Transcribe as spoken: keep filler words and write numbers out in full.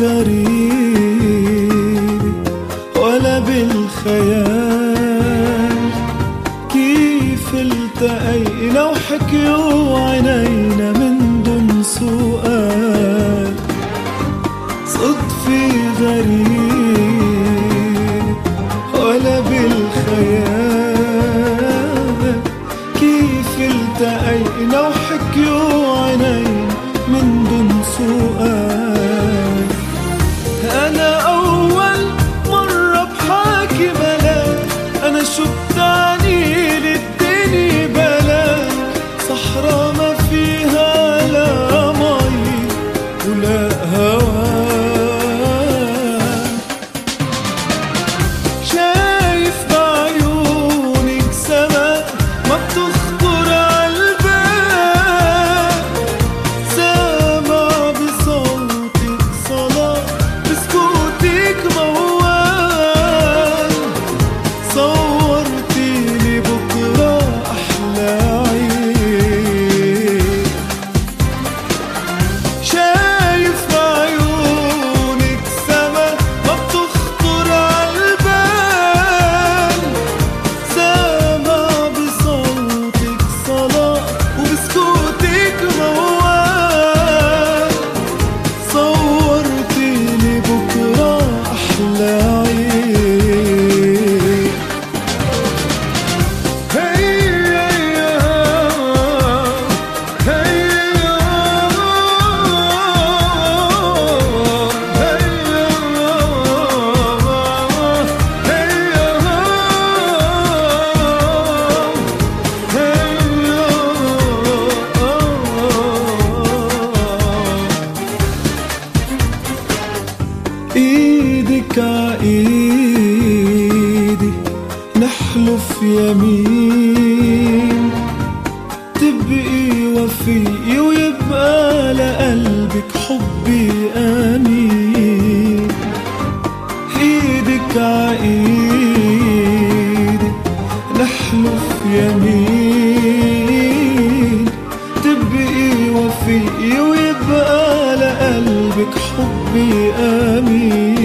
غريب ولا بالخيال، كيف التقينا وحكيوا عينينا من دون سؤال. صدفة غريب ولا بالخيال، كيف التقينا وحكيوا عينينا من دون سؤال. أنا أول مرة بحاكي ملاك، أنا شو بتعني للدنيا بلاك، صحرا ما فيها لا مي ولا هوا. شايف بعيونك سما ما بتخطر عالبال، سامع بصوتك صلاة بسكوتك موال. صورتيلي بكرة أحلى عيد. شايف بعيونك سما ما بتخطر عالبال، سامع بصوتك صلاة وبسكوتك موال. صورتيلي بكرة أحلى عيد. ايدك عايدي نحلف يمين، تبقي وفي ويبقى لقلبك حبي امين. ايدك عايدي نحلف يمين، تبقي وفي ويبقى لقلبك حبي امين.